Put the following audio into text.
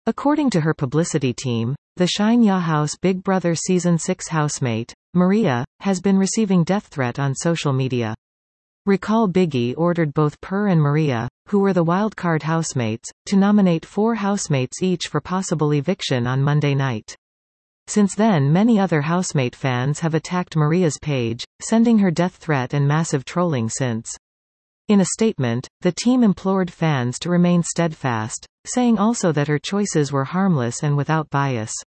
According to her publicity team, the Shine Ya House Big Brother Season 6 housemate, Maria, has been receiving death threat on social media. Recall Biggie ordered both Per and Maria, who were the wildcard housemates, to nominate 4 housemates each for possible eviction on Monday night. Since then, many other housemate fans have attacked Maria's page, sending her death threat and massive trolling since. In a statement, the team implored fans to remain steadfast, saying also that her choices were harmless and without bias.